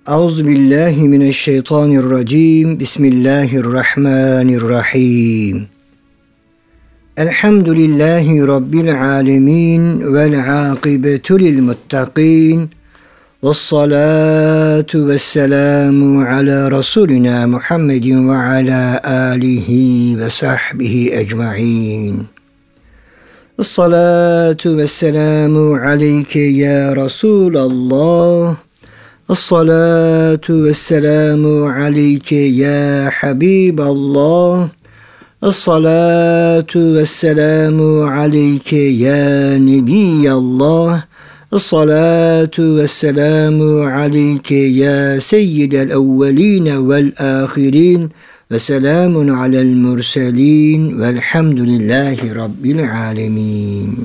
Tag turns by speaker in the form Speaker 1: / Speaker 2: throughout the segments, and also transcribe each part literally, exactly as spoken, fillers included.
Speaker 1: Euzubillahimineşşeytanirracim. Bismillahirrahmanirrahim. Elhamdülillahi Rabbil alemin. Vel akibetu lil muttaqin. Vessalatu vesselamu ala Resulina Muhammedin ve ala alihi ve sahbihi ecma'in. Vessalatu vesselamu aleyke ya Resulallah. Esselatu vesselamu aleyke ya Habiballah. Esselatu vesselamu aleyke ya Nebiyallah. Esselatu vesselamu aleyke ya Seyyidel evveline vel ahirin. Ve selamun alel murselin. Velhamdülillahi Rabbil alemin.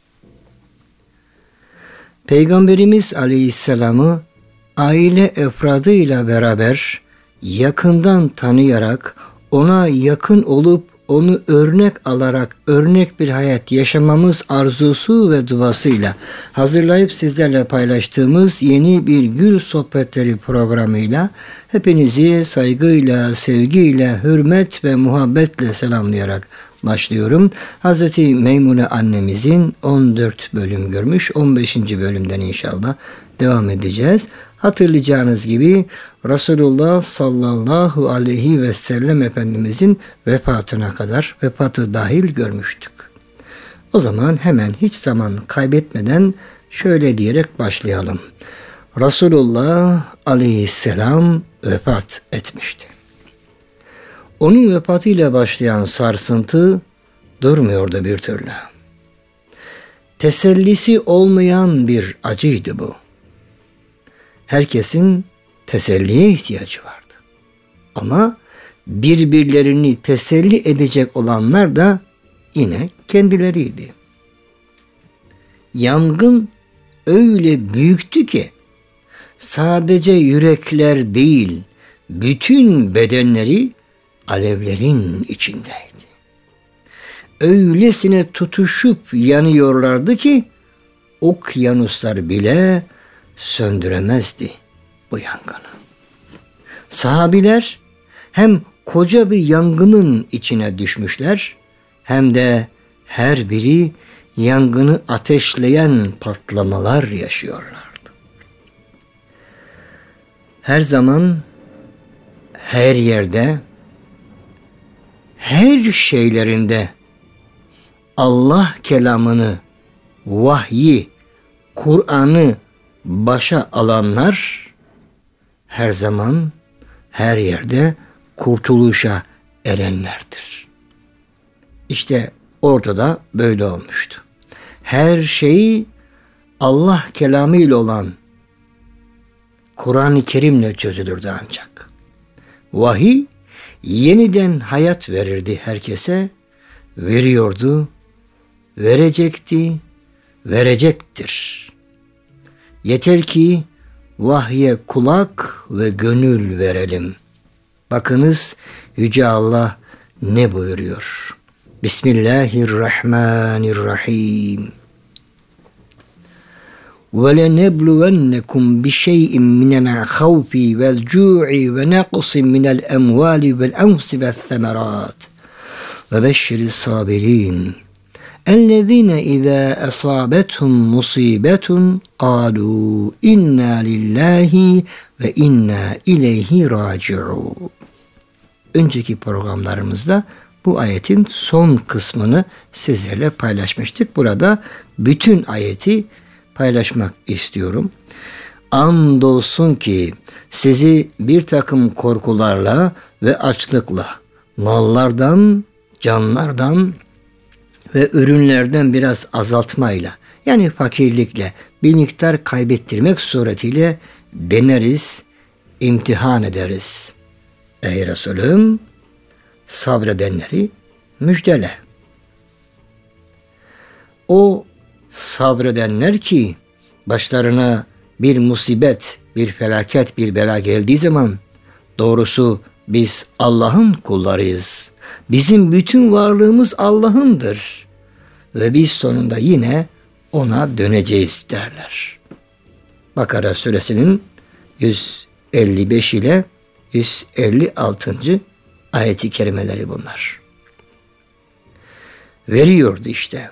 Speaker 1: Peygamberimiz Aleyhisselam'ı aile efradıyla beraber yakından tanıyarak, ona yakın olup onu örnek alarak örnek bir hayat yaşamamız arzusu ve duasıyla hazırlayıp sizlerle paylaştığımız yeni bir Gül Sohbetleri programıyla hepinizi saygıyla, sevgiyle, hürmet ve muhabbetle selamlayarak başlıyorum. Hazreti Meymune annemizin on dört bölüm görmüş, on beşinci bölümden inşallah devam edeceğiz. Hatırlayacağınız gibi Resulullah sallallahu aleyhi ve sellem Efendimizin vefatına kadar vefatı dahil görmüştük. O zaman hemen hiç zaman kaybetmeden şöyle diyerek başlayalım. Resulullah aleyhisselam vefat etmişti. Onun vefatıyla başlayan sarsıntı durmuyordu bir türlü. Tesellisi olmayan bir acıydı bu. Herkesin teselliye ihtiyacı vardı. Ama birbirlerini teselli edecek olanlar da yine kendileriydi. Yangın öyle büyüktü ki sadece yürekler değil, bütün bedenleri alevlerin içindeydi. Öylesine tutuşup yanıyorlardı ki okyanuslar bile söndüremezdi bu yangını. Sahabiler hem koca bir yangının içine düşmüşler hem de her biri yangını ateşleyen patlamalar yaşıyorlardı. Her zaman, her yerde, her şeylerinde Allah kelamını, vahyi, Kur'an'ı başa alanlar her zaman, her yerde kurtuluşa erenlerdir. İşte orada da böyle olmuştu. Her şey Allah kelamıyla olan Kur'an-ı Kerim'le çözülürdü ancak. Vahiy yeniden hayat verirdi herkese, veriyordu, verecekti, verecektir. Yeter ki vahye kulak ve gönül verelim. Bakınız Yüce Allah ne buyuruyor? Bismillahirrahmanirrahim. وَلَنَبْلُوَنَّكُمْ بِشَيْءٍ مِنَ الْخَوْفِ وَالْجُوعِ وَنَقْصٍ مِنَ الْأَمْوَالِ وَالْأَنْفُسِ وَالثَّمَرَاتِ وَبَشِّرِ الصَّابِرِينَ اَلَّذ۪ينَ اِذَا أَصَابَتْهُمْ مُصِيبَةٌ قَالُوا اِنَّا لِلّٰهِ وَاِنَّا اِلَيْهِ رَاجِعُونَ. Önceki programlarımızda bu ayetin son kısmını sizlerle paylaşmıştık. Burada bütün ayeti paylaşmak istiyorum. Andolsun ki sizi bir takım korkularla ve açlıkla, mallardan, canlardan ve ürünlerden biraz azaltmayla, yani fakirlikle bir miktar kaybettirmek suretiyle deneriz, imtihan ederiz. Ey Resulüm, sabredenleri müjdele. O sabredenler ki başlarına bir musibet, bir felaket, bir bela geldiği zaman doğrusu biz Allah'ın kullarıyız. Bizim bütün varlığımız Allah'ındır. Ve biz sonunda yine ona döneceğiz derler. Bakara suresinin yüz elli beş ile yüz elli altıncı ayeti kerimeleri bunlar. Veriyordu işte.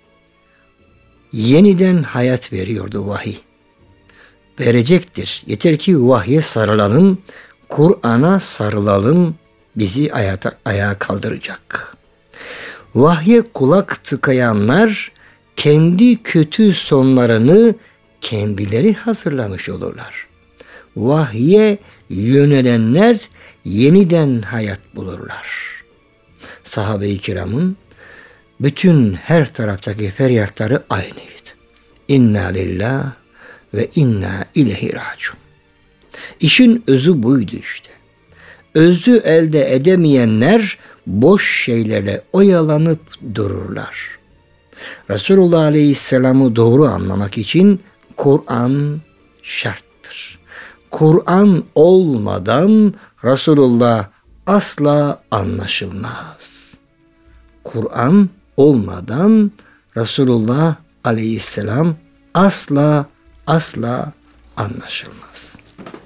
Speaker 1: Yeniden hayat veriyordu vahiy. Verecektir. Yeter ki vahye sarılalım, Kur'an'a sarılalım, bizi hayata, ayağa kaldıracak. Vahye kulak tıkayanlar kendi kötü sonlarını kendileri hazırlamış olurlar. Vahye yönelenler yeniden hayat bulurlar. Sahabe-i kiramın bütün her taraftaki feryatları aynıydı. İnna lillah ve inna ileyhi raciun. İşin özü buydu işte. Özü elde edemeyenler boş şeylerle oyalanıp dururlar. Resulullah Aleyhisselam'ı doğru anlamak için Kur'an şarttır. Kur'an olmadan Resulullah asla anlaşılmaz. Kur'an olmadan Resulullah Aleyhisselam asla asla anlaşılmaz.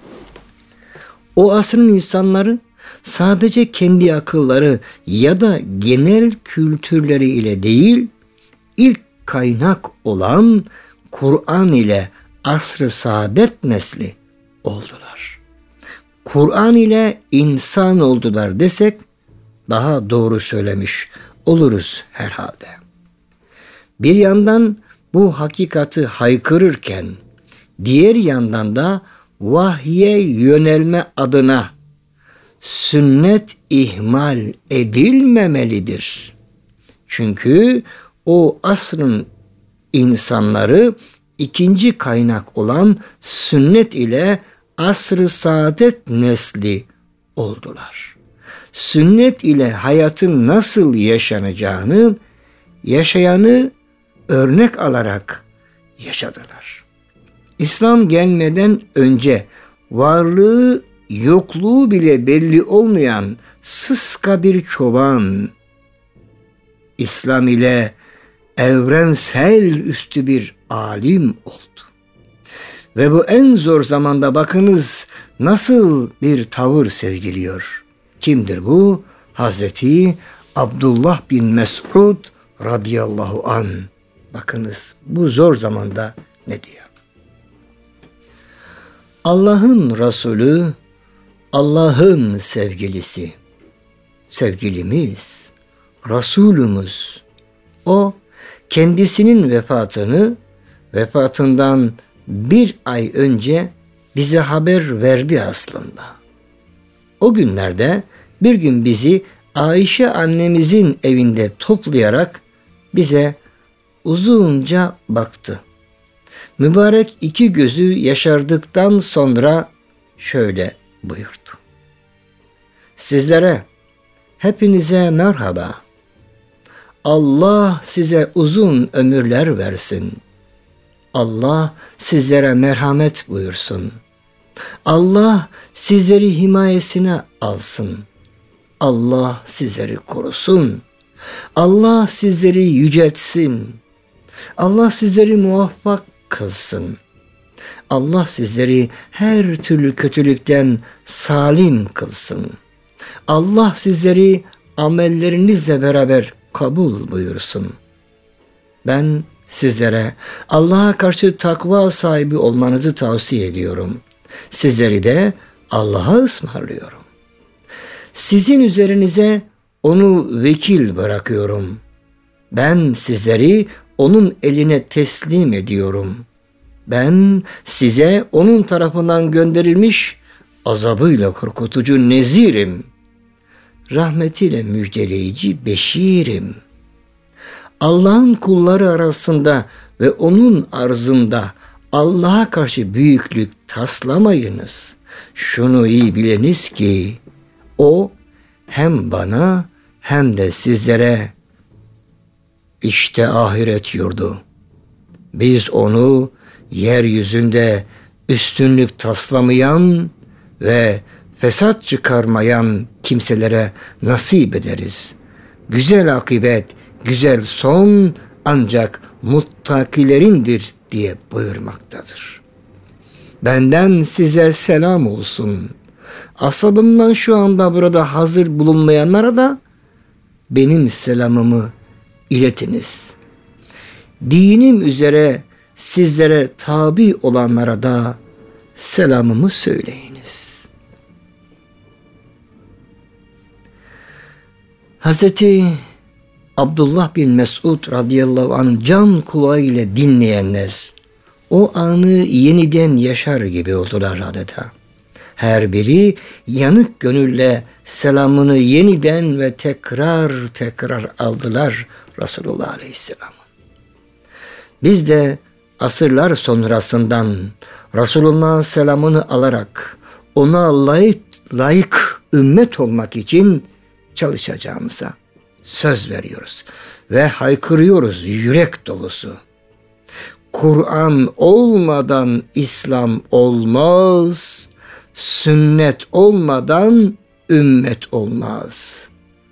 Speaker 1: O asrın insanları sadece kendi akılları ya da genel kültürleri ile değil, ilk kaynak olan Kur'an ile asr-ı saadet nesli oldular. Kur'an ile insan oldular desek daha doğru söylemiş oluruz herhalde. Bir yandan bu hakikati haykırırken diğer yandan da vahye yönelme adına sünnet ihmal edilmemelidir. Çünkü o asrın insanları ikinci kaynak olan sünnet ile asr-ı saadet nesli oldular. Sünnet ile hayatın nasıl yaşanacağını, yaşayanı örnek alarak yaşadılar. İslam gelmeden önce varlığı yokluğu bile belli olmayan sıska bir çoban, İslam ile evrensel üstü bir alim oldu. Ve bu en zor zamanda bakınız nasıl bir tavır sergiliyor. Kimdir bu? Hazreti Abdullah bin Mes'ud radıyallahu an. Bakınız bu zor zamanda ne diyor? Allah'ın Resulü, Allah'ın sevgilisi, sevgilimiz, Resulümüz. O kendisinin vefatını vefatından bir ay önce bize haber verdi aslında. O günlerde bir gün bizi Ayşe annemizin evinde toplayarak bize uzunca baktı. Mübarek iki gözü yaşardıktan sonra şöyle buyurdu. Sizlere, hepinize merhaba. Allah size uzun ömürler versin. Allah sizlere merhamet buyursun. Allah sizleri himayesine alsın. Allah sizleri korusun. Allah sizleri yüceltsin. Allah sizleri muvaffak kılsın. Allah sizleri her türlü kötülükten salim kılsın. Allah sizleri amellerinizle beraber kabul buyursun. Ben sizlere Allah'a karşı takva sahibi olmanızı tavsiye ediyorum. Sizleri de Allah'a ısmarlıyorum. Sizin üzerinize onu vekil bırakıyorum. Ben sizleri onun eline teslim ediyorum. Ben size onun tarafından gönderilmiş azabıyla korkutucu nezirim. Rahmetiyle müjdeleyici beşirim. Allah'ın kulları arasında ve onun arzında Allah'a karşı büyüklük taslamayınız. Şunu iyi biliniz ki o hem bana hem de sizlere işte ahiret yurdu. Biz onu yeryüzünde üstünlük taslamayan ve fesat çıkarmayan kimselere nasip ederiz. Güzel akıbet, güzel son ancak muttakilerindir diye buyurmaktadır. benden size selam olsun. Asabımdan şu anda burada hazır bulunmayanlara da benim selamımı iletiniz. Dinim üzere sizlere tabi olanlara da selamımı söyleyiniz. Hazreti Abdullah bin Mesud radıyallahu anh can kulağıyla dinleyenler o anı yeniden yaşar gibi oldular adeta. Her biri yanık gönülle selamını yeniden ve tekrar tekrar aldılar Resulullah Aleyhisselam. Biz de asırlar sonrasından Resulullah'ın selamını alarak ona layık, layık ümmet olmak için çalışacağımıza söz veriyoruz ve haykırıyoruz yürek dolusu. Kur'an olmadan İslam olmaz, sünnet olmadan ümmet olmaz.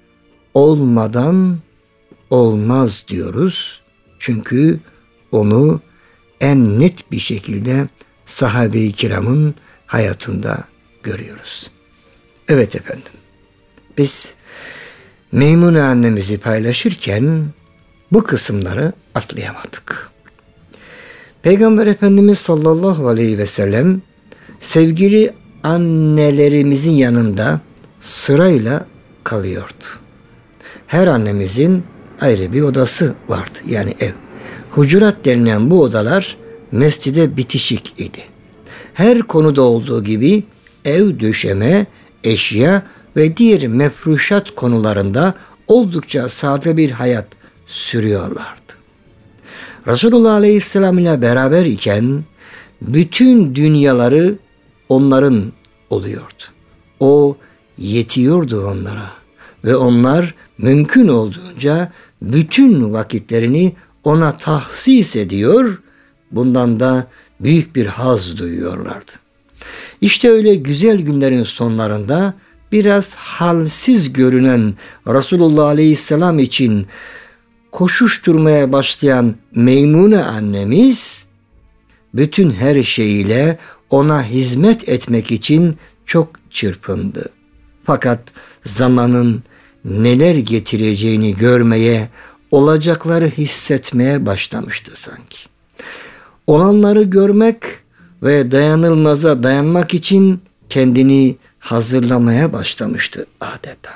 Speaker 1: Olmadan olmaz diyoruz. Çünkü onu en net bir şekilde sahabe-i kiramın hayatında görüyoruz. Evet efendim. Biz Meymune annemizi paylaşırken bu kısımları atlayamadık. Peygamber Efendimiz sallallahu aleyhi ve sellem sevgili annelerimizin yanında sırayla kalıyordu. Her annemizin ayrı bir odası vardı, yani ev. Hucurat denilen bu odalar mescide bitişik idi. Her konuda olduğu gibi ev, döşeme, eşya ve diğer mefruşat konularında oldukça sade bir hayat sürüyorlardı. Resulullah Aleyhisselam ile beraber iken bütün dünyaları onların oluyordu. O yetiyordu onlara ve onlar mümkün olduğunca bütün vakitlerini ona tahsis ediyor, bundan da büyük bir haz duyuyorlardı. İşte öyle güzel günlerin sonlarında biraz halsiz görünen Resulullah Aleyhisselam için koşuşturmaya başlayan Meymune annemiz bütün her şeyiyle ona hizmet etmek için çok çırpındı. Fakat zamanın neler getireceğini görmeye, olacakları hissetmeye başlamıştı sanki. Olanları görmek ve dayanılmaza dayanmak için kendini hazırlamaya başlamıştı adeta.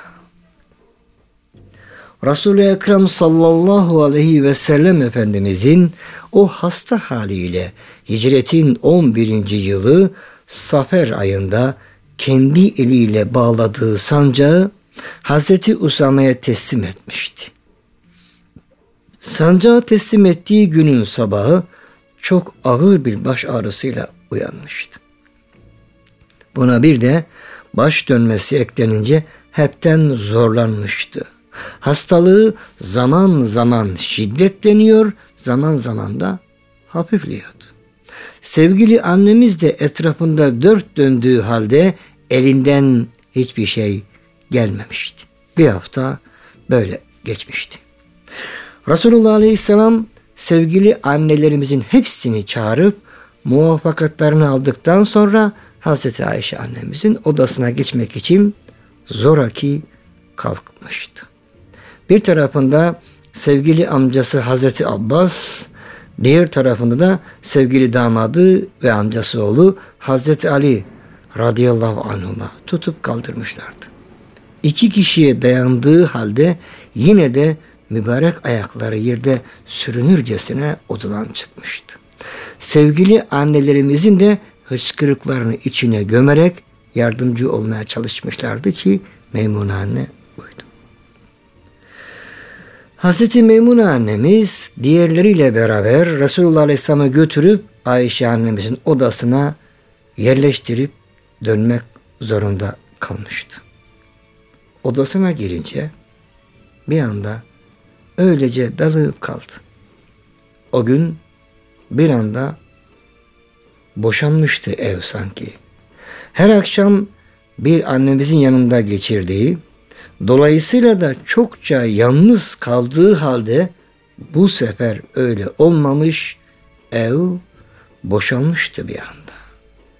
Speaker 1: Resul-i Ekrem sallallahu aleyhi ve sellem Efendimizin o hasta haliyle hicretin on birinci yılı Safer ayında kendi eliyle bağladığı sancağı Hazreti Usame'ye teslim etmişti. Sancağı teslim ettiği günün sabahı çok ağır bir baş ağrısıyla uyanmıştı. Buna bir de baş dönmesi eklenince hepten zorlanmıştı. Hastalığı zaman zaman şiddetleniyor, zaman zaman da hafifliyordu. Sevgili annemiz de etrafında dört döndüğü halde elinden hiçbir şey gelmemişti. Bir hafta böyle geçmişti. Resulullah Aleyhisselam sevgili annelerimizin hepsini çağırıp muvaffakatlarını aldıktan sonra Hazreti Ayşe annemizin odasına geçmek için zoraki kalkmıştı. Bir tarafında sevgili amcası Hazreti Abbas, diğer tarafında da sevgili damadı ve amcası oğlu Hazreti Ali radıyallahu anhuma tutup kaldırmışlardı. İki kişiye dayandığı halde yine de mübarek ayakları yerde sürünürcesine odadan çıkmıştı. Sevgili annelerimizin de hıçkırıklarını içine gömerek yardımcı olmaya çalışmışlardı ki Meymune anne buydu. Hazreti Meymune annemiz diğerleriyle beraber Resulullah Aleyhisselam'ı götürüp Ayşe annemizin odasına yerleştirip dönmek zorunda kalmıştı. Odasına girince bir anda öylece dalıp kaldı. O gün bir anda boşanmıştı ev sanki. Her akşam bir annemizin yanında geçirdiği, dolayısıyla da çokça yalnız kaldığı halde bu sefer öyle olmamış, ev boşanmıştı bir anda.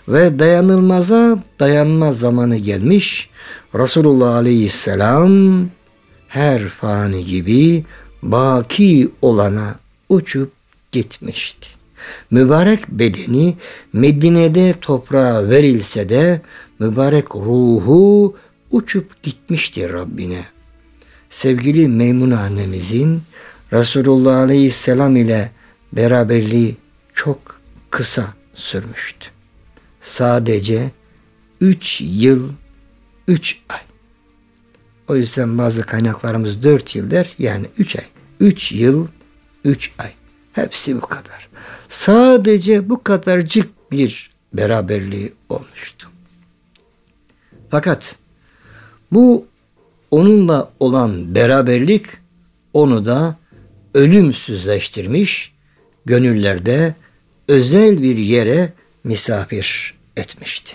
Speaker 1: ve dayanılmaza dayanma zamanı gelmiş. Resulullah Aleyhisselam her fani gibi baki olana uçup gitmişti. Mübarek bedeni Medine'de toprağa verilse de mübarek ruhu uçup gitmişti Rabbine. Sevgili Meymune annemizin Resulullah Aleyhisselam ile beraberliği çok kısa sürmüştü. Sadece üç yıl üç ay. O yüzden bazı kaynaklarımız dört yıl der, yani üç ay. üç yıl üç ay. Hepsi bu kadar. Sadece bu kadarcık bir beraberliği olmuştu. Fakat bu onunla olan beraberlik onu da ölümsüzleştirmiş, gönüllerde özel bir yere misafir etmişti.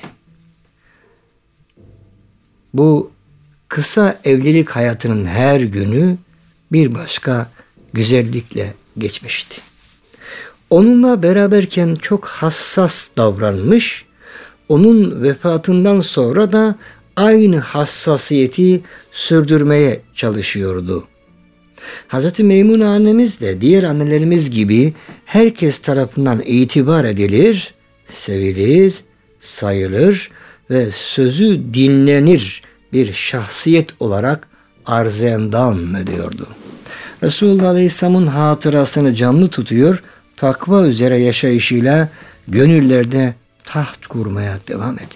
Speaker 1: Bu kısa evlilik hayatının her günü bir başka güzellikle geçmişti. Onunla beraberken çok hassas davranmış, onun vefatından sonra da aynı hassasiyeti sürdürmeye çalışıyordu. Hazreti Meymune annemiz de diğer annelerimiz gibi herkes tarafından itibar edilir, sevilir, sayılır ve sözü dinlenir bir şahsiyet olarak arz endam ediyordu. Resulullah Aleyhisselam'ın hatırasını canlı tutuyor, takva üzere yaşayışıyla gönüllerde taht kurmaya devam ediyordu.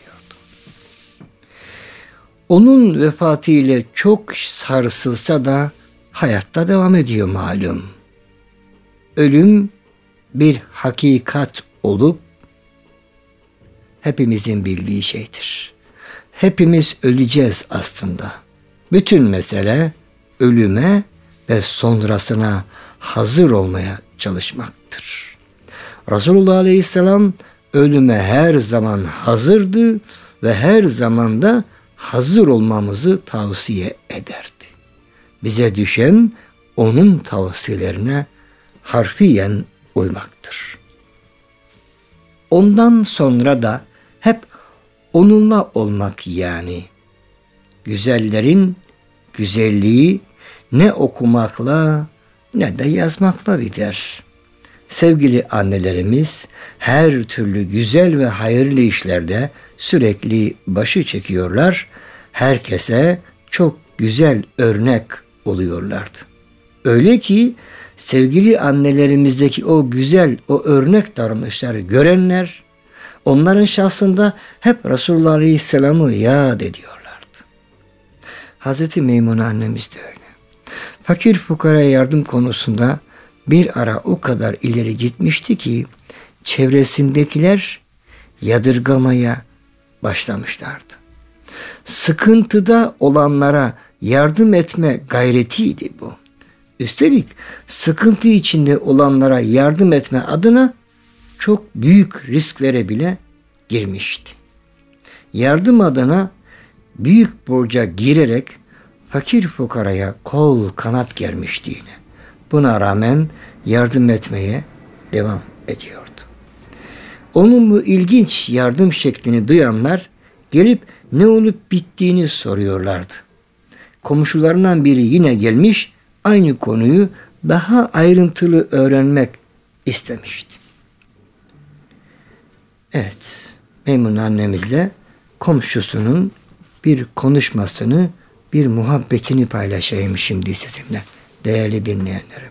Speaker 1: Onun vefatı ile çok sarsılsa da hayatta devam ediyor malum. Ölüm bir hakikat olup hepimizin bildiği şeydir. Hepimiz öleceğiz aslında. Bütün mesele ölüme ve sonrasına hazır olmaya çalışmaktır. Resulullah Aleyhisselam ölüme her zaman hazırdı ve her zaman da hazır olmamızı tavsiye ederdi. Bize düşen onun tavsiyelerine harfiyen uymaktır. Ondan sonra da hep onunla olmak, yani güzellerin güzelliği ne okumakla ne de yazmakla biter. Sevgili annelerimiz her türlü güzel ve hayırlı işlerde sürekli başı çekiyorlar. Herkese çok güzel örnek oluyorlardı. Öyle ki sevgili annelerimizdeki o güzel, o örnek davranışları görenler onların şahsında hep Resulullah Aleyhisselam'ı yad ediyorlardı. Hazreti Meymune annemiz de öyle. Fakir fukaraya yardım konusunda bir ara o kadar ileri gitmişti ki çevresindekiler yadırgamaya başlamışlardı. Sıkıntıda olanlara yardım etme gayretiydi bu. Üstelik sıkıntı içinde olanlara yardım etme adına çok büyük risklere bile girmişti. Yardım adına büyük borca girerek fakir fukaraya kol kanat germişti yine. Buna rağmen yardım etmeye devam ediyordu. Onun bu ilginç yardım şeklini duyanlar gelip ne olup bittiğini soruyorlardı. Komşularından biri yine gelmiş, aynı konuyu daha ayrıntılı öğrenmek istemişti. Evet, Meymune annemizle komşusunun bir konuşmasını, bir muhabbetini paylaşayım şimdi sizinle, değerli dinleyenlerim.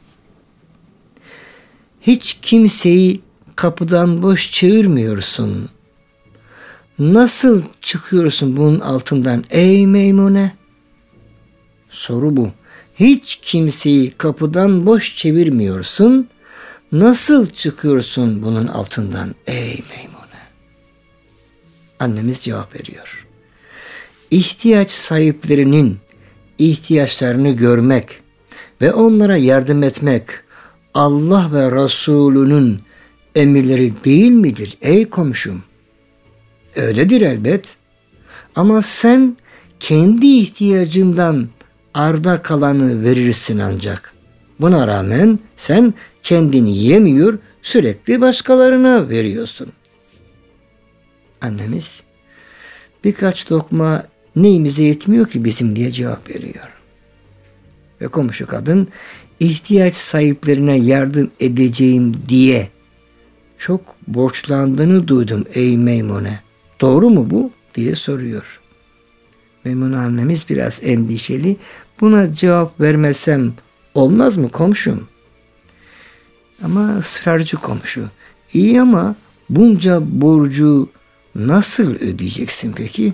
Speaker 1: Hiç kimseyi kapıdan boş çevirmiyorsun. Nasıl çıkıyorsun bunun altından ey Meymune? Soru bu. Hiç kimseyi kapıdan boş çevirmiyorsun. Nasıl çıkıyorsun bunun altından ey Meymune? Annemiz cevap veriyor. İhtiyaç sahiplerinin ihtiyaçlarını görmek ve onlara yardım etmek Allah ve Resulünün emirleri değil midir ey komşum? Öyledir elbet. Ama sen kendi ihtiyacından arda kalanı verirsin ancak. Buna rağmen sen kendini yemiyor, sürekli başkalarına veriyorsun. Annemiz birkaç lokma neyimize yetmiyor ki bizim diye cevap veriyor. Ve komşu kadın ihtiyaç sahiplerine yardım edeceğim diye çok borçlandığını duydum ey Meymune. Doğru mu bu? Diye soruyor. Meymune annemiz biraz endişeli. Buna cevap vermesem olmaz mı komşum? Ama ısrarcı komşu. İyi ama bunca borcu nasıl ödeyeceksin peki?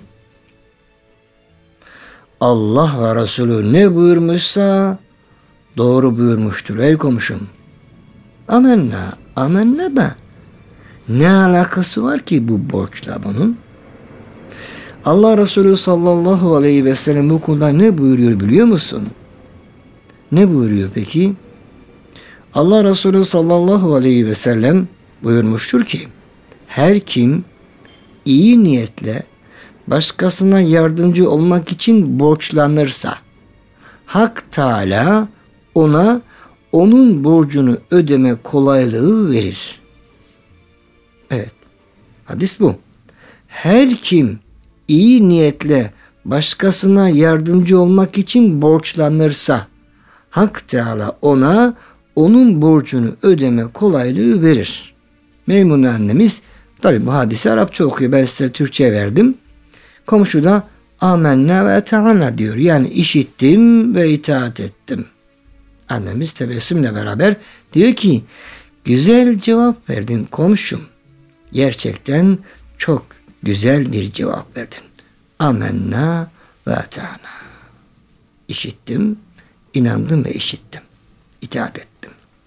Speaker 1: Allah ve Resulü ne buyurmuşsa doğru buyurmuştur ey komşum. Amenna, amenna da ne alakası var ki bu borçla bunun? Allah Resulü sallallahu aleyhi ve sellem bu konuda ne buyuruyor biliyor musun? Ne buyuruyor peki? Allah Resulü sallallahu aleyhi ve sellem buyurmuştur ki her kim iyi niyetle başkasına yardımcı olmak için borçlanırsa Hak Teala ona onun borcunu ödeme kolaylığı verir. Evet. Hadis bu. Her kim iyi niyetle başkasına yardımcı olmak için borçlanırsa Hak Teala ona onun borcunu ödeme kolaylığı verir. Meymune annemiz tabi bu hadisi Arapça okuyor. Ben size Türkçe verdim. Komşu da amenna ve eta'ana diyor. Yani işittim ve itaat ettim. Annemiz tebessümle beraber diyor ki güzel cevap verdin komşum. Gerçekten çok güzel bir cevap verdin. Amenna ve eta'ana. İşittim, inandım ve işittim. İtaat ettim.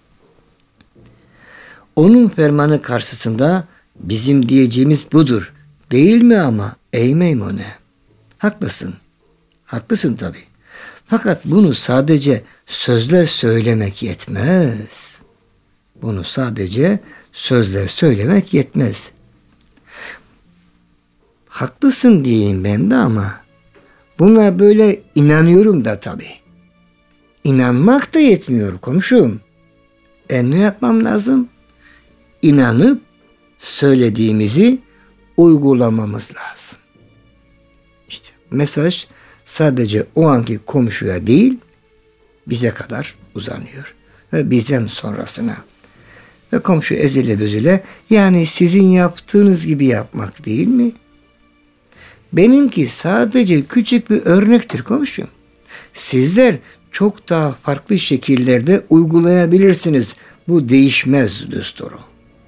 Speaker 1: Onun fermanı karşısında bizim diyeceğimiz budur. Değil mi ama ey Meymune? Haklısın. Haklısın tabii. Fakat bunu sadece sözle söylemek yetmez. Bunu sadece sözle söylemek yetmez. Haklısın diyeyim ben de ama buna böyle inanıyorum da tabii. İnanmak da yetmiyor komşum. E ne yapmam lazım? İnanıp söylediğimizi uygulamamız lazım. İşte mesaj sadece o anki komşuya değil, bize kadar uzanıyor. Ve bizden sonrasına. Ve komşu ezile büzüle, yani sizin yaptığınız gibi yapmak değil mi? Benimki sadece küçük bir örnektir komşum. Sizler çok daha farklı şekillerde uygulayabilirsiniz. Bu değişmez düsturu.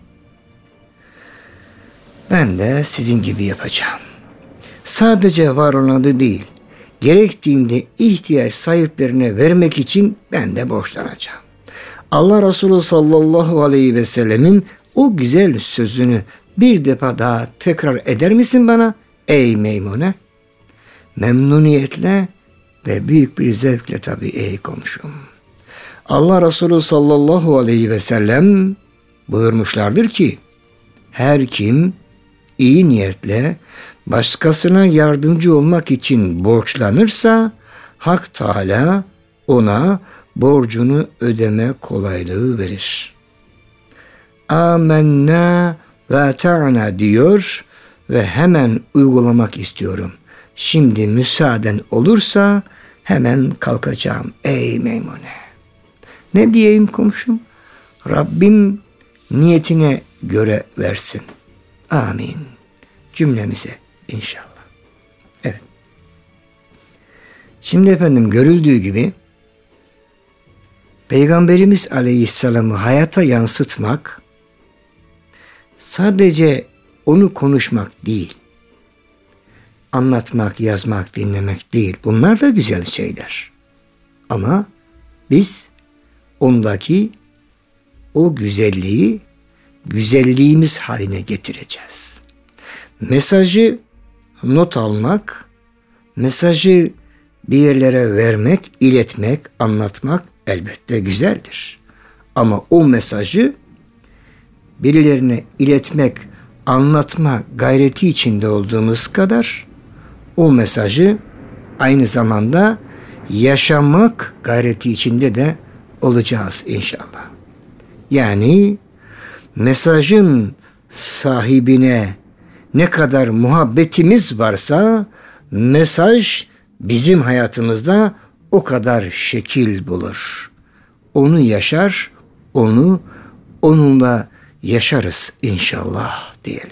Speaker 1: Ben de sizin gibi yapacağım. Sadece var olanı değil, gerektiğinde ihtiyaç sahiplerine vermek için ben de borçlanacağım. Allah Resulü sallallahu aleyhi ve sellemin o güzel sözünü bir defa daha tekrar eder misin bana ey Meymune? Memnuniyetle ve büyük bir zevkle tabii ey komşum. Allah Resulü sallallahu aleyhi ve sellem buyurmuşlardır ki her kim iyi niyetle başkasına yardımcı olmak için borçlanırsa Hak Teala ona borcunu ödeme kolaylığı verir. Amenna ve ta'na diyor ve hemen uygulamak istiyorum. Şimdi müsaaden olursa hemen kalkacağım ey Meymune. Ne diyeyim komşum? Rabbim niyetine göre versin. Amin. Cümlemize inşallah. Evet. Şimdi efendim görüldüğü gibi Peygamberimiz Aleyhisselam'ı hayata yansıtmak sadece onu konuşmak değil, anlatmak, yazmak, dinlemek değil. Bunlar da güzel şeyler. Ama biz ondaki o güzelliği güzelliğimiz haline getireceğiz. Mesajı not almak, mesajı bir yerlere vermek, iletmek, anlatmak elbette güzeldir. Ama o mesajı birilerine iletmek, anlatma gayreti içinde olduğumuz kadar o mesajı aynı zamanda yaşamak gayreti içinde de olacağız inşallah. Yani mesajın sahibine ne kadar muhabbetimiz varsa mesaj bizim hayatımızda o kadar şekil bulur. Onu yaşar, onu onunla yaşarız inşallah diyelim.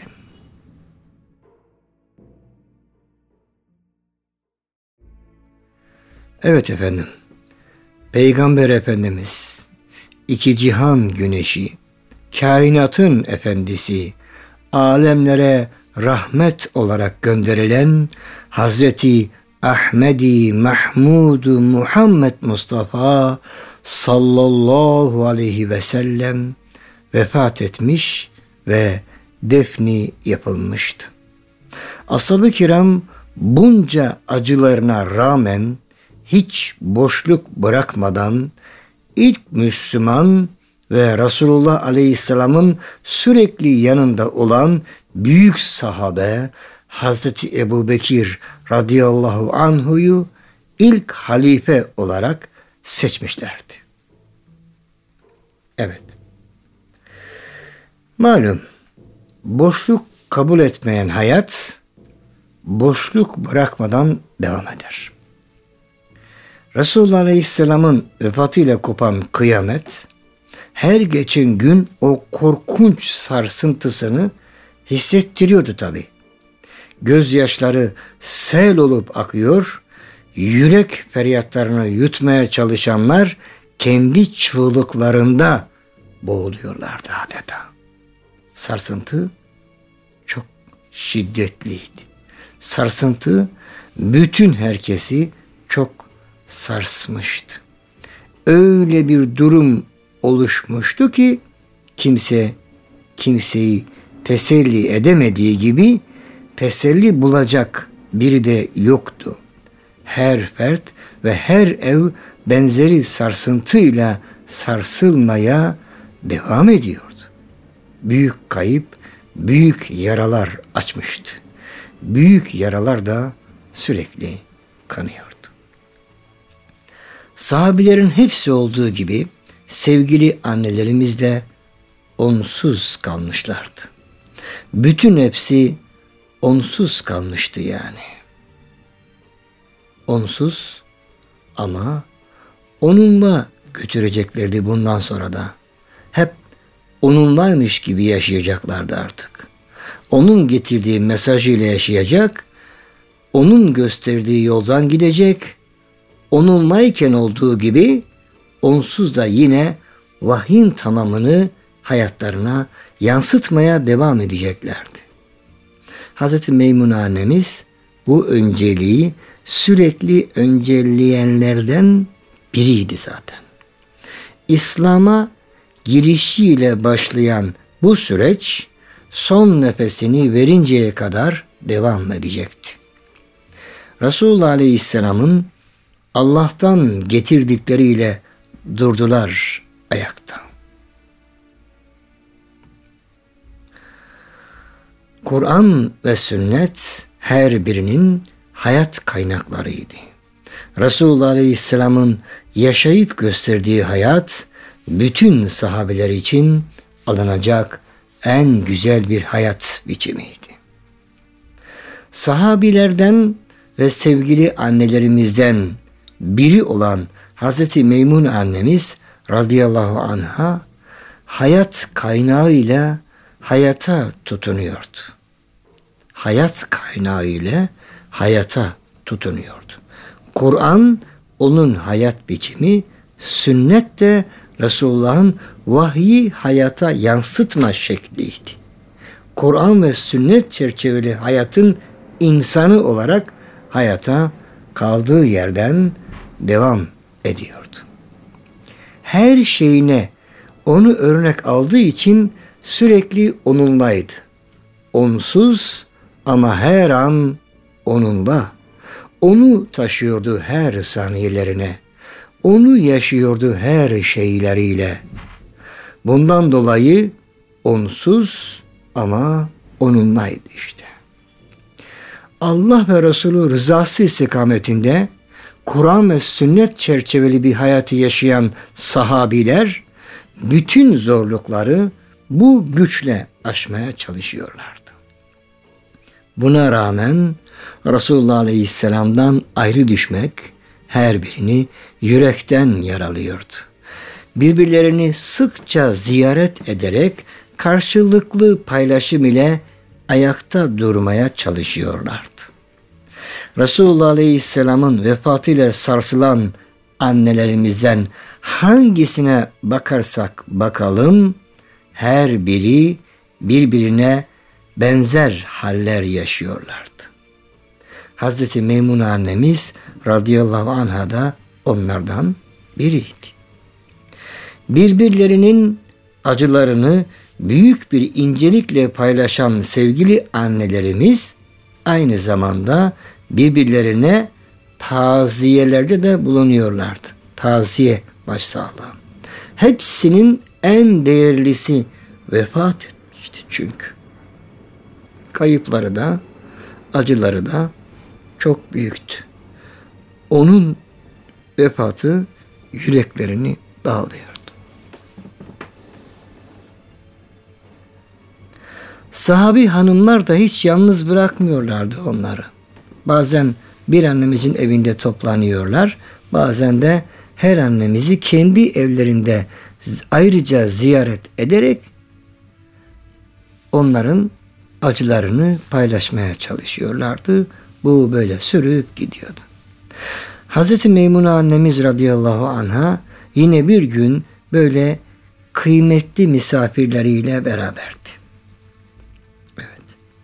Speaker 1: Evet efendim, Peygamber Efendimiz, iki cihan güneşi, kainatın efendisi, alemlere rahmet olarak gönderilen Hazreti Ahmedi Mahmudu Muhammed Mustafa sallallahu aleyhi ve sellem vefat etmiş ve defni yapılmıştı. Ashab-ı kiram bunca acılarına rağmen hiç boşluk bırakmadan ilk Müslüman ve Resulullah Aleyhisselam'ın sürekli yanında olan büyük sahabe Hazreti Ebubekir radıyallahu anhu'yu ilk halife olarak seçmişlerdi. Evet. Malum boşluk kabul etmeyen hayat boşluk bırakmadan devam eder. Resulullah Aleyhisselam'ın vefatıyla kopan kıyamet her geçen gün o korkunç sarsıntısını hissettiriyordu tabi. Gözyaşları sel olup akıyor, yürek feryatlarını yutmaya çalışanlar kendi çığlıklarında boğuluyorlardı adeta. Sarsıntı çok şiddetliydi. Sarsıntı bütün herkesi çok sarsmıştı. Öyle bir durum oluşmuştu ki kimse kimseyi teselli edemediği gibi teselli bulacak biri de yoktu. Her fert ve her ev benzeri sarsıntıyla sarsılmaya devam ediyordu. Büyük kayıp, büyük yaralar açmıştı. Büyük yaralar da sürekli kanıyordu. Sahabilerin hepsi olduğu gibi sevgili annelerimiz de onsuz kalmışlardı. Bütün hepsi onsuz kalmıştı yani. Onsuz ama onunla götüreceklerdi bundan sonra da. Hep onunlaymış gibi yaşayacaklardı artık. Onun getirdiği mesajıyla yaşayacak, onun gösterdiği yoldan gidecek, onunlayken olduğu gibi onsuz da yine vahyin tamamını hayatlarına yansıtmaya devam edeceklerdi. Hazreti Meymune annemiz bu önceliği sürekli öncelleyenlerden biriydi zaten. İslam'a girişiyle başlayan bu süreç son nefesini verinceye kadar devam edecekti. Resulullah Aleyhisselam'ın Allah'tan getirdikleriyle durdular ayakta. Kur'an ve sünnet her birinin hayat kaynaklarıydı. Resulullah Aleyhisselam'ın yaşayıp gösterdiği hayat bütün sahabeler için alınacak en güzel bir hayat biçimiydi. Sahabilerden ve sevgili annelerimizden biri olan Hazreti Meymune annemiz radıyallahu anha hayat kaynağıyla hayata tutunuyordu. Hayat kaynağıyla hayata tutunuyordu. Kur'an onun hayat biçimi, sünnet de Resulullah'ın vahyi hayata yansıtma şekliydi. Kur'an ve sünnet çerçeveli hayatın insanı olarak hayata kaldığı yerden devam ediyordu. Her şeyine onu örnek aldığı için sürekli onunlaydı. Onsuz ama her an onunla. Onu taşıyordu her saniyelerine. Onu yaşıyordu her şeyleriyle. Bundan dolayı onsuz ama onunlaydı işte. Allah ve Resulü rızası istikametinde Kur'an ve sünnet çerçeveli bir hayatı yaşayan sahabiler bütün zorlukları bu güçle aşmaya çalışıyorlardı. Buna rağmen Resulullah Aleyhisselam'dan ayrı düşmek her birini yürekten yaralıyordu. Birbirlerini sıkça ziyaret ederek karşılıklı paylaşım ile ayakta durmaya çalışıyorlardı. Resulullah Aleyhisselam'ın vefatıyla sarsılan annelerimizden hangisine bakarsak bakalım, her biri birbirine benzer haller yaşıyorlardı. Hazreti Meymune annemiz radıyallahu anha da onlardan biriydi. Birbirlerinin acılarını büyük bir incelikle paylaşan sevgili annelerimiz aynı zamanda birbirlerine taziyelerde de bulunuyorlardı. Taziye başsağlığı. Hepsinin en değerlisi vefat etmişti çünkü. Kayıpları da, acıları da çok büyüktü. Onun vefatı yüreklerini dağılıyordu. Sahabi hanımlar da hiç yalnız bırakmıyorlardı onları. Bazen bir annemizin evinde toplanıyorlar, bazen de her annemizi kendi evlerinde ayrıca ziyaret ederek onların acılarını paylaşmaya çalışıyorlardı. Bu böyle sürüp gidiyordu. Hazreti Meymune annemiz radıyallahu anha yine bir gün böyle kıymetli misafirleriyle beraberdi. Evet.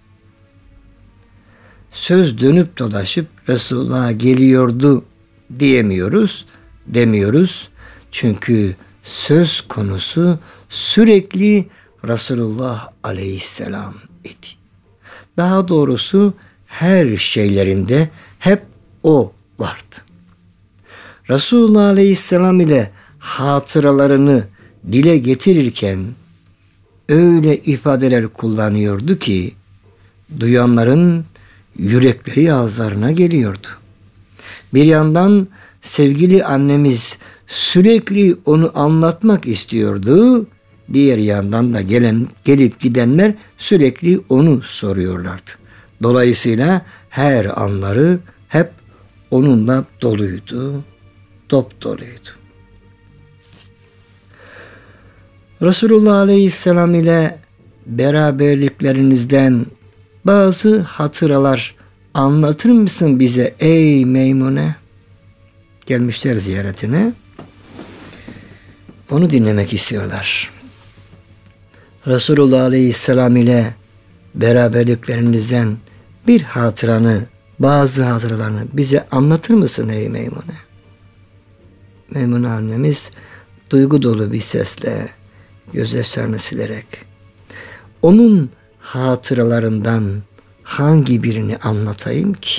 Speaker 1: Söz dönüp dolaşıp Resulullah'a geliyordu diyemiyoruz, demiyoruz. Çünkü söz konusu sürekli Resulullah aleyhisselam idi. Daha doğrusu her şeylerinde hep o vardı. Resulullah aleyhisselam ile hatıralarını dile getirirken öyle ifadeler kullanıyordu ki duyanların yürekleri ağızlarına geliyordu. Bir yandan sevgili annemiz sürekli onu anlatmak istiyordu. Diğer yandan da gelen gelip gidenler sürekli onu soruyorlardı. Dolayısıyla her anları hep onunla doluydu, dop doluydu. Resulullah Aleyhisselam ile beraberliklerinizden bazı hatıralar anlatır mısın bize ey Meymune? Gelmişler ziyaretine. Onu dinlemek istiyorlar. Resulullah Aleyhisselam ile beraberliklerinizden bir hatıranı, bazı hatıralarını bize anlatır mısın ey Meymune? Meymune annemiz duygu dolu bir sesle gözyaşlarını silerek onun hatıralarından hangi birini anlatayım ki?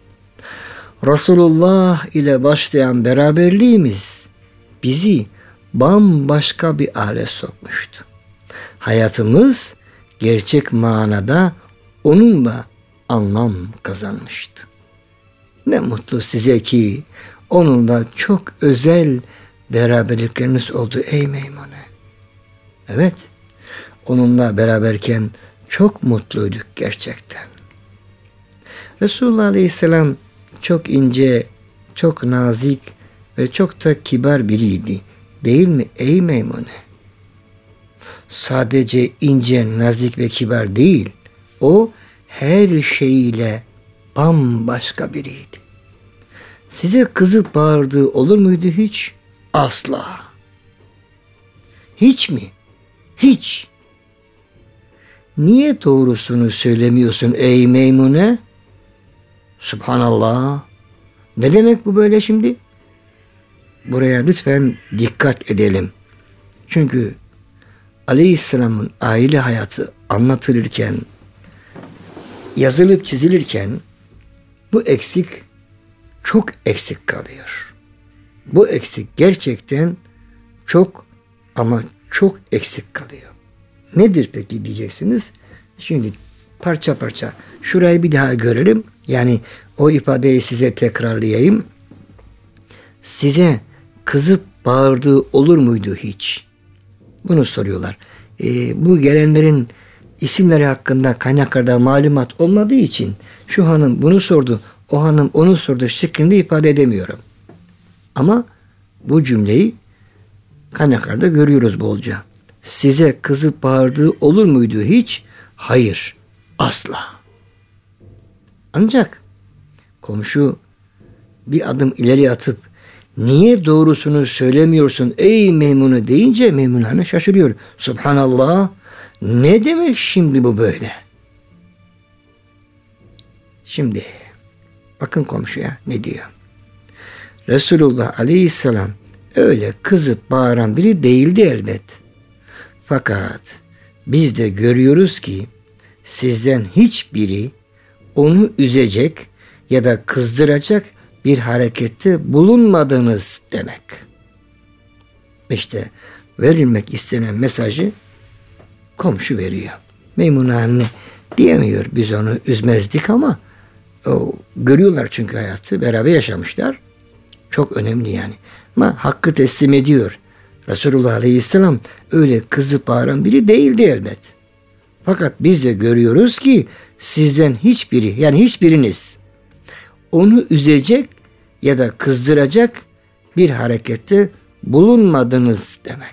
Speaker 1: Resulullah ile başlayan beraberliğimiz bizi bambaşka bir hale sokmuştu. Hayatımız gerçek manada onunla anlam kazanmıştı. Ne mutlu size ki onunla çok özel beraberlikleriniz oldu ey Meymune. Evet, onunla beraberken çok mutluyduk gerçekten. Resulullah Aleyhisselam çok ince, çok nazik ve çok da kibar biriydi. Değil mi ey Meymune? Sadece ince, nazik ve kibar değil. O her şeyiyle bambaşka biriydi. Size kızıp bağırdığı olur muydu hiç? Asla. Hiç mi? Hiç. Niye doğrusunu söylemiyorsun ey Meymune? Subhanallah. Ne demek bu böyle şimdi? Buraya lütfen dikkat edelim. Çünkü Aleyhisselam'ın aile hayatı anlatılırken, yazılıp çizilirken bu eksik çok eksik kalıyor. Bu eksik gerçekten çok ama çok eksik kalıyor. Nedir peki diyeceksiniz? Şimdi parça parça şurayı bir daha görelim. Yani o ifadeyi size tekrarlayayım. Size kızıp bağırdığı olur muydu hiç? Bunu soruyorlar. E, bu gelenlerin isimleri hakkında kaynaklarda malumat olmadığı için şu hanım bunu sordu, o hanım onu sordu şeklinde ifade edemiyorum. Ama bu cümleyi kaynaklarda görüyoruz bolca. Size kızıp bağırdığı olur muydu hiç? Hayır, asla. Ancak komşu bir adım ileri atıp niye doğrusunu söylemiyorsun ey Meymune deyince Meymune Hanım şaşırıyor. Subhanallah, ne demek şimdi bu böyle? Şimdi bakın komşuya ne diyor. Resulullah Aleyhisselam öyle kızıp bağıran biri değildi elbet. Fakat biz de görüyoruz ki sizden hiçbiri onu üzecek ya da kızdıracak bir harekette bulunmadınız demek. İşte verilmek istenen mesajı komşu veriyor. Meymune anne diyemiyor, biz onu üzmezdik ama o, görüyorlar çünkü hayatı beraber yaşamışlar. Çok önemli yani. Ama hakkı teslim ediyor. Resulullah Aleyhisselam öyle kızıp bağıran biri değildi elbet. Fakat biz de görüyoruz ki sizden hiçbiri, yani hiçbiriniz onu üzecek ya da kızdıracak bir harekette bulunmadınız demek.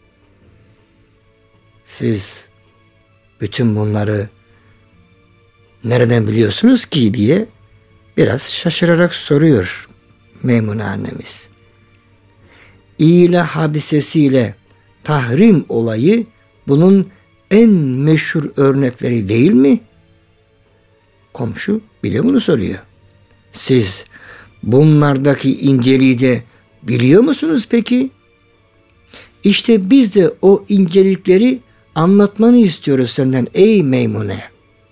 Speaker 1: Siz bütün bunları nereden biliyorsunuz ki diye biraz şaşırarak soruyor Meymune annemiz. İla hadisesiyle tahrim olayı bunun en meşhur örnekleri değil mi? Komşu bile bunu soruyor. Siz bunlardaki inceliği de biliyor musunuz peki? İşte biz de o incelikleri anlatmanı istiyoruz senden ey Meymune.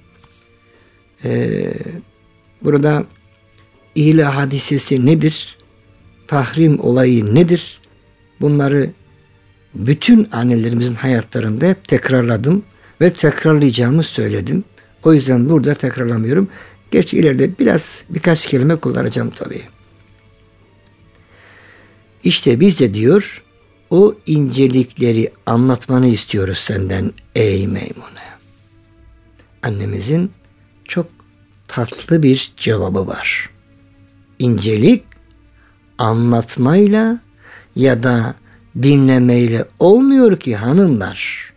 Speaker 1: Ee, burada İla hadisesi nedir? Tahrim olayı nedir? Bunları bütün annelerimizin hayatlarında hep tekrarladım ve tekrarlayacağımı söyledim. O yüzden burada tekrarlamıyorum. Gerçi ileride biraz birkaç kelime kullanacağım tabii. İşte biz de diyor o incelikleri anlatmanı istiyoruz senden ey Meymune. Annemizin çok tatlı bir cevabı var. İncelik anlatmayla ya da dinlemeyle olmuyor ki hanımlar.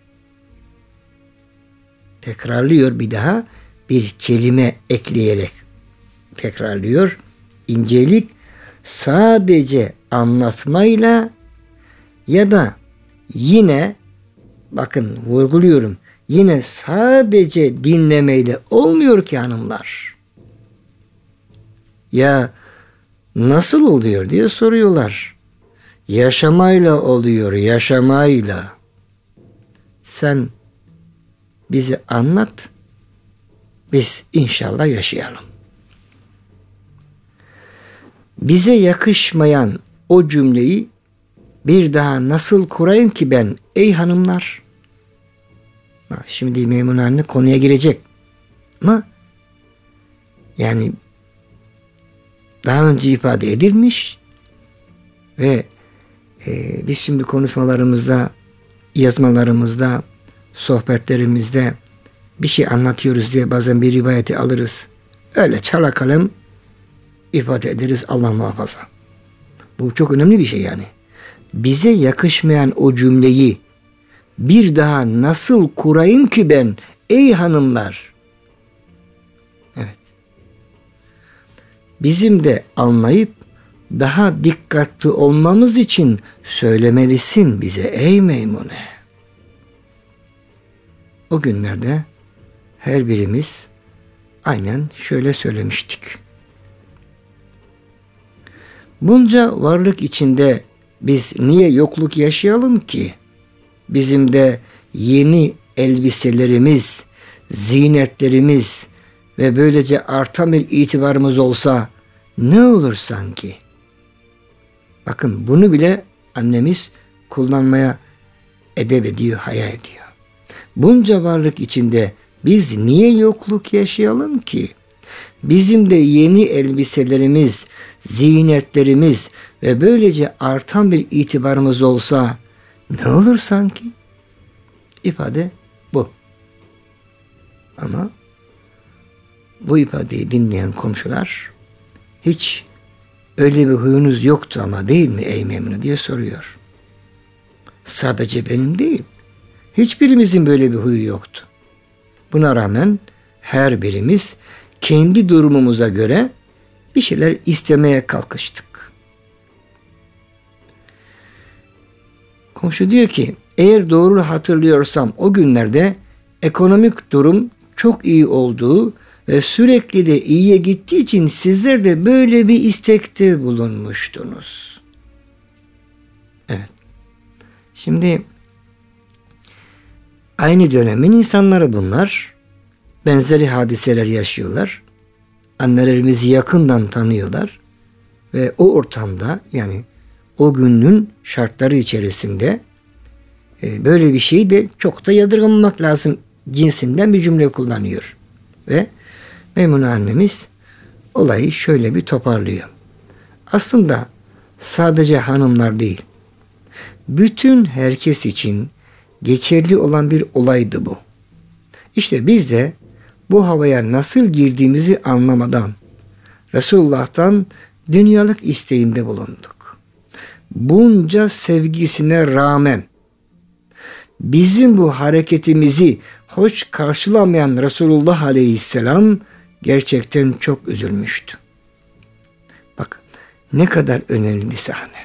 Speaker 1: Tekrarlıyor bir daha bir kelime ekleyerek tekrarlıyor. İncelik sadece anlatmayla ya da yine bakın vurguluyorum yine sadece dinlemeyle olmuyor ki hanımlar. Ya nasıl oluyor diye soruyorlar. Yaşamayla oluyor, yaşamayla. Sen bize anlat, biz inşallah yaşayalım. Bize yakışmayan o cümleyi bir daha nasıl kurayım ki ben ey hanımlar? Şimdi Meymune anne konuya girecek. Ama yani daha önce ifade edilmiş ve e, biz şimdi konuşmalarımızda, yazmalarımızda, sohbetlerimizde bir şey anlatıyoruz diye bazen bir rivayeti alırız. Öyle çala kalem ifade ederiz, Allah muhafaza. Bu çok önemli bir şey yani. Bize yakışmayan o cümleyi bir daha nasıl kurayım ki ben ey hanımlar? Evet. Bizim de anlayıp daha dikkatli olmamız için söylemelisin bize ey Meymune. O günlerde her birimiz aynen şöyle söylemiştik. Bunca varlık içinde biz niye yokluk yaşayalım ki? Bizim de yeni elbiselerimiz, zinetlerimiz ve böylece artan bir itibarımız olsa ne olur sanki? Bakın bunu bile annemiz kullanmaya edep ediyor, haya ediyor. Bunca varlık içinde biz niye yokluk yaşayalım ki? Bizim de yeni elbiselerimiz, zinetlerimiz ve böylece artan bir itibarımız olsa ne olur sanki? İfade bu. Ama bu ifadeyi dinleyen komşular hiç öyle bir huyunuz yoktu ama değil mi ey Memnun diye soruyor. Sadece benim değil. Hiçbirimizin böyle bir huyu yoktu. Buna rağmen her birimiz kendi durumumuza göre bir şeyler istemeye kalkıştık. Komşu diyor ki, eğer doğru hatırlıyorsam o günlerde ekonomik durum çok iyi olduğu ve sürekli de iyiye gittiği için sizler de böyle bir istekte bulunmuştunuz. Evet. Şimdi aynı dönemin insanları bunlar. Benzeri hadiseler yaşıyorlar. Annelerimizi yakından tanıyorlar. Ve o ortamda, yani o günün şartları içerisinde e, böyle bir şeyi de çok da yadırgamamak lazım cinsinden bir cümle kullanıyor. Ve Meymune annemiz olayı şöyle bir toparlıyor. Aslında sadece hanımlar değil, bütün herkes için geçerli olan bir olaydı bu. İşte biz de bu havaya nasıl girdiğimizi anlamadan Resulullah'tan dünyalık isteğinde bulunduk. Bunca sevgisine rağmen bizim bu hareketimizi hoş karşılamayan Resulullah Aleyhisselam gerçekten çok üzülmüştü. Bak ne kadar önemli bir sahne.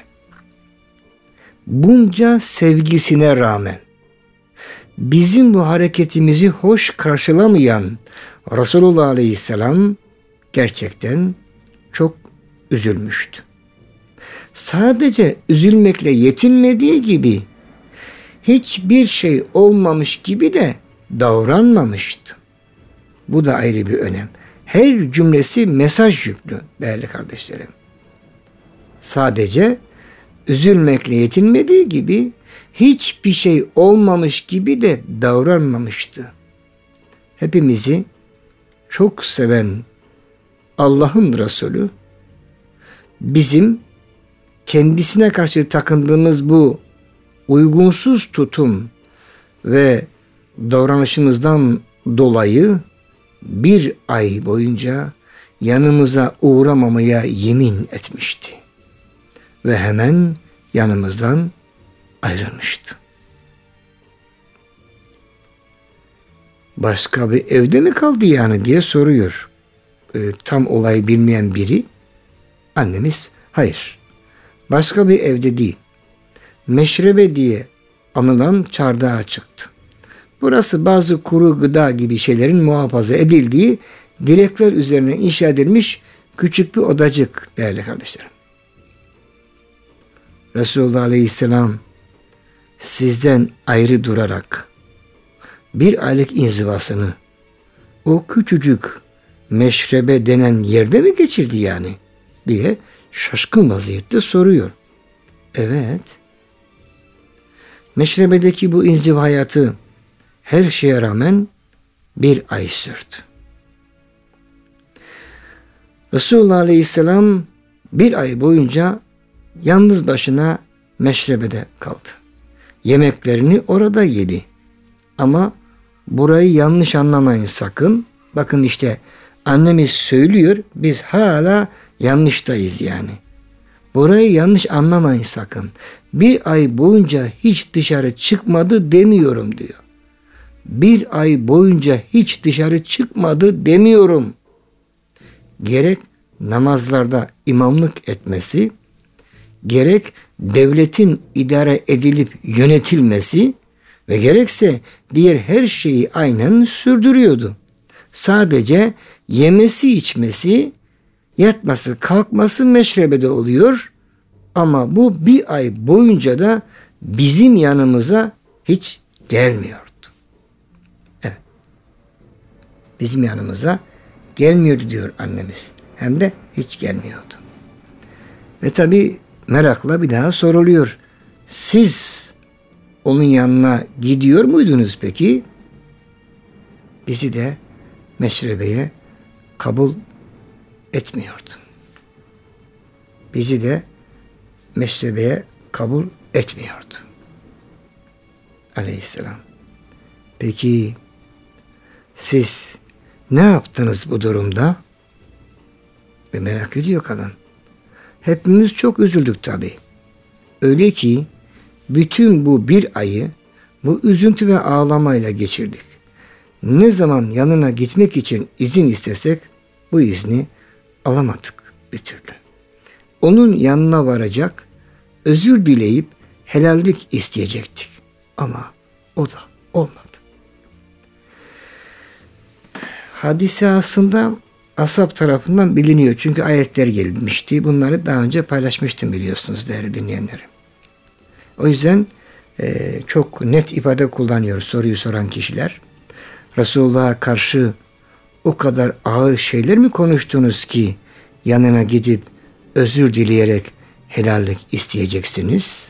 Speaker 1: Bunca sevgisine rağmen bizim bu hareketimizi hoş karşılamayan Resulullah Aleyhisselam gerçekten çok üzülmüştü. Sadece üzülmekle yetinmediği gibi hiçbir şey olmamış gibi de davranmamıştı. Bu da ayrı bir önem. Her cümlesi mesaj yüklü değerli kardeşlerim. Sadece üzülmekle yetinmediği gibi hiçbir şey olmamış gibi de davranmamıştı. Hepimizi çok seven Allah'ın Resulü bizim kendisine karşı takındığımız bu uygunsuz tutum ve davranışımızdan dolayı bir ay boyunca yanımıza uğramamaya yemin etmişti. Ve hemen yanımızdan ayrılmıştı. Başka bir evde mi kaldı yani diye soruyor. E, tam olayı bilmeyen biri. Annemiz hayır. Başka bir evde değil. Meşrebe diye anılan çardağa çıktı. Burası bazı kuru gıda gibi şeylerin muhafaza edildiği direkler üzerine inşa edilmiş küçük bir odacık değerli kardeşlerim. Resulullah Aleyhisselam sizden ayrı durarak bir aylık inzivasını o küçücük meşrebe denen yerde mi geçirdi yani diye şaşkın vaziyette soruyor. Evet. Meşrebedeki bu inziva hayatı her şeye rağmen bir ay sürdü. Resulullah Aleyhisselam bir ay boyunca yalnız başına meşrebede kaldı. Yemeklerini orada yedi. Ama burayı yanlış anlamayın sakın. Bakın işte annemiz söylüyor, biz hala yanlıştayız yani. Burayı yanlış anlamayın sakın. Bir ay boyunca hiç dışarı çıkmadı demiyorum diyor. Bir ay boyunca hiç dışarı çıkmadı demiyorum. Gerek namazlarda imamlık etmesi, gerek devletin idare edilip yönetilmesi ve gerekse diğer her şeyi aynen sürdürüyordu. Sadece yemesi içmesi, yatması kalkması meşrebede oluyor ama bu bir ay boyunca da bizim yanımıza hiç gelmiyordu. Evet. Bizim yanımıza gelmiyordu diyor annemiz. Hem de hiç gelmiyordu. Ve tabi merakla bir daha soruluyor. Siz onun yanına gidiyor muydunuz peki? Bizi de meşrebeye kabul etmiyordu. Bizi de meşrebeye kabul etmiyordu. Aleyhisselam. Peki Siz ne yaptınız bu durumda? Ve merak ediyor kadın. Hepimiz çok üzüldük tabii. Öyle ki bütün bu bir ayı bu üzüntü ve ağlamayla geçirdik. Ne zaman yanına gitmek için izin istesek bu izni alamadık bir türlü. Onun yanına varacak, özür dileyip helallik isteyecektik. Ama o da olmadı. Hadise aslında ashab tarafından biliniyor. Çünkü ayetler gelmişti. Bunları daha önce paylaşmıştım biliyorsunuz değerli dinleyenlerim. O yüzden e, çok net ifade kullanıyor soruyu soran kişiler. Resulullah'a karşı o kadar ağır şeyler mi konuştunuz ki yanına gidip özür dileyerek helallik isteyeceksiniz?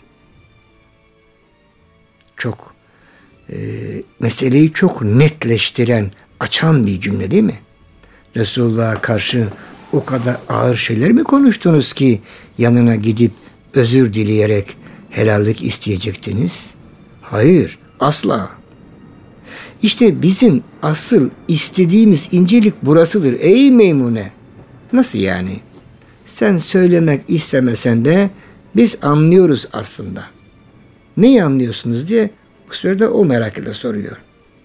Speaker 1: Çok e, meseleyi çok netleştiren, açan bir cümle değil mi? Resulullah'a karşı o kadar ağır şeyler mi konuştunuz ki yanına gidip özür dileyerek helallik isteyecektiniz? Hayır, asla. İşte bizim asıl istediğimiz incelik burasıdır ey Meymune. Nasıl yani? Sen söylemek istemesen de biz anlıyoruz aslında. Neyi anlıyorsunuz diye bu sırada o merak ile soruyor.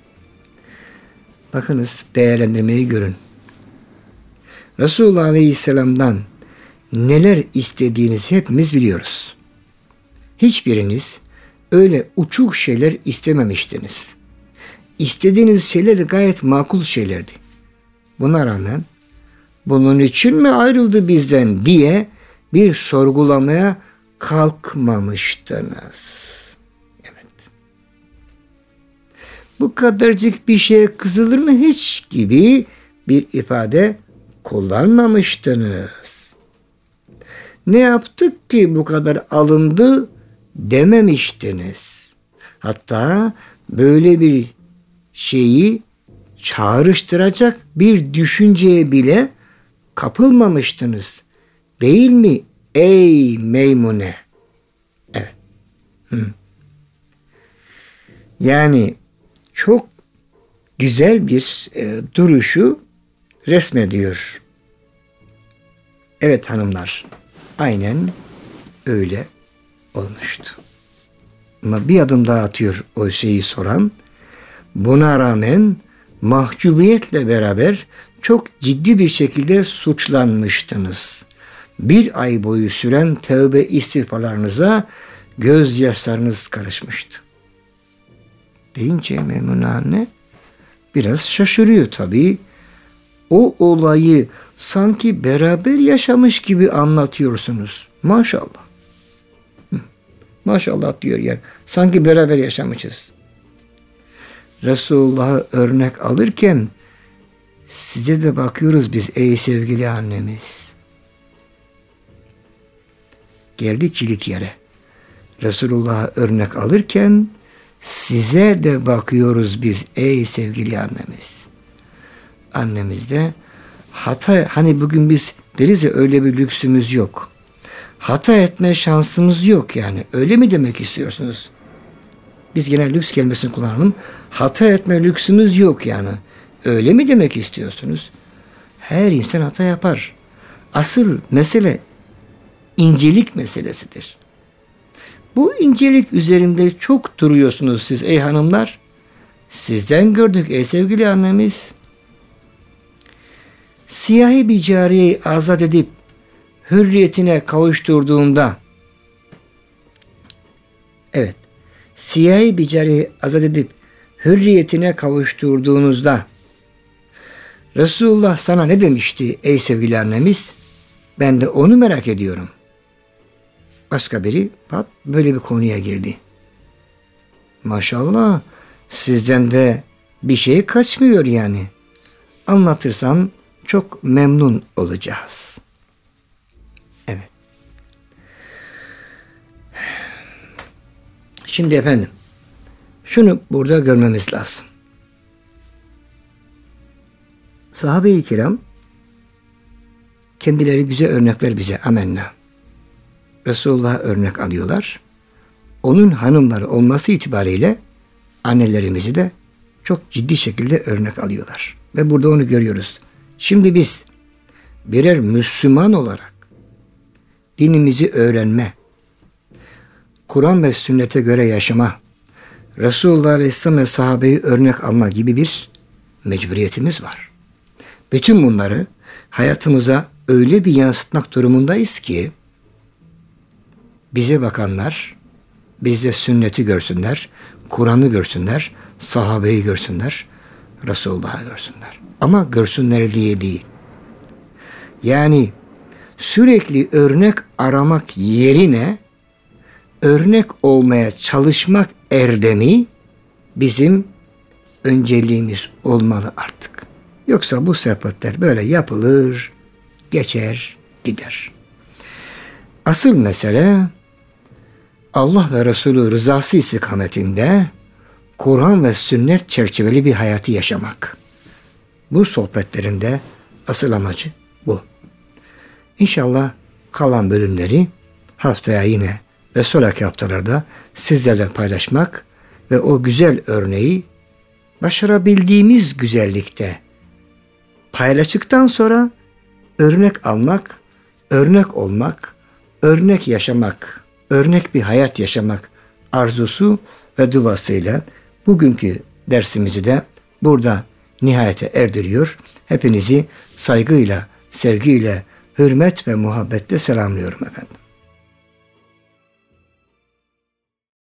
Speaker 1: Bakınız değerlendirmeyi görün. Resulullah Aleyhisselam'dan neler istediğinizi hepimiz biliyoruz. Hiçbiriniz öyle uçuk şeyler istememiştiniz. İstediğiniz şeyler de gayet makul şeylerdi. Buna rağmen bunun için mi ayrıldı bizden diye bir sorgulamaya kalkmamıştınız. Evet. Bu kadarcık bir şeye kızılır mı hiç gibi bir ifade kullanmamıştınız. Ne yaptık ki bu kadar alındı dememiştiniz. Hatta böyle bir şeyi çağrıştıracak bir düşünceye bile kapılmamıştınız. Değil mi ey Meymune? Evet. Hı. Yani çok güzel bir e, duruşu resmediyor. Evet hanımlar, aynen öyle olmuştu. Ama bir adım daha atıyor o şeyi soran. Buna rağmen mahcubiyetle beraber çok ciddi bir şekilde suçlanmıştınız. Bir ay boyu süren tövbe istiğfarlarınıza gözyaşlarınız karışmıştı. Deyince Meymune anne biraz şaşırıyor tabii. O olayı sanki beraber yaşamış gibi anlatıyorsunuz. Maşallah. Maşallah diyor yani. Sanki beraber yaşamışız. Resulullah'ı örnek alırken size de bakıyoruz biz ey sevgili annemiz. Geldi kilit yere. Resulullah'ı örnek alırken size de bakıyoruz biz ey sevgili annemiz. Annemizde hata, hani bugün biz deriz ya öyle bir lüksümüz yok. Hata etme şansımız yok yani. Öyle mi demek istiyorsunuz? Biz genel lüks kelimesini kullanalım. Hata etme lüksümüz yok yani. Öyle mi demek istiyorsunuz? Her insan hata yapar. Asıl mesele incelik meselesidir. Bu incelik üzerinde çok duruyorsunuz siz ey hanımlar. Sizden gördük ey sevgili annemiz. Siyahi bir cariyeyi azat edip hürriyetine kavuşturduğunda, evet, siyahi bir cariyeyi azat edip hürriyetine kavuşturduğunuzda Resulullah sana ne demişti ey sevgili annemiz? Ben de onu merak ediyorum. Başka biri bak böyle bir konuya girdi. Maşallah sizden de bir şey kaçmıyor yani. Anlatırsan çok memnun olacağız. Evet. Şimdi efendim şunu burada görmemiz lazım. Sahabe-i kiram kendileri güzel örnekler bize amenna. Resulullah'a örnek alıyorlar. Onun hanımları olması itibariyle annelerimizi de çok ciddi şekilde örnek alıyorlar. Ve burada onu görüyoruz. Şimdi biz birer Müslüman olarak dinimizi öğrenme, Kur'an ve sünnete göre yaşama, Resulullah Aleyhisselam ve sahabeyi örnek alma gibi bir mecburiyetimiz var. Bütün bunları hayatımıza öyle bir yansıtmak durumundayız ki bize bakanlar bizde sünneti görsünler, Kur'an'ı görsünler, sahabeyi görsünler, Resulullah'ı görsünler. Ama görsünler diye değil. Yani sürekli örnek aramak yerine örnek olmaya çalışmak erdemi bizim önceliğimiz olmalı artık. Yoksa bu sohbetler böyle yapılır, geçer, gider. Asıl mesele Allah ve Resulü rızası istikametinde Kur'an ve sünnet çerçeveli bir hayatı yaşamak. Bu sohbetlerinde asıl amacı bu. İnşallah kalan bölümleri haftaya yine ve sonraki haftalarda sizlerle paylaşmak ve o güzel örneği başarabildiğimiz güzellikte paylaştıktan sonra örnek almak, örnek olmak, örnek yaşamak, örnek bir hayat yaşamak arzusu ve duasıyla bugünkü dersimizi de burada nihayete erdiriyor. Hepinizi saygıyla, sevgiyle, hürmet ve muhabbetle selamlıyorum efendim.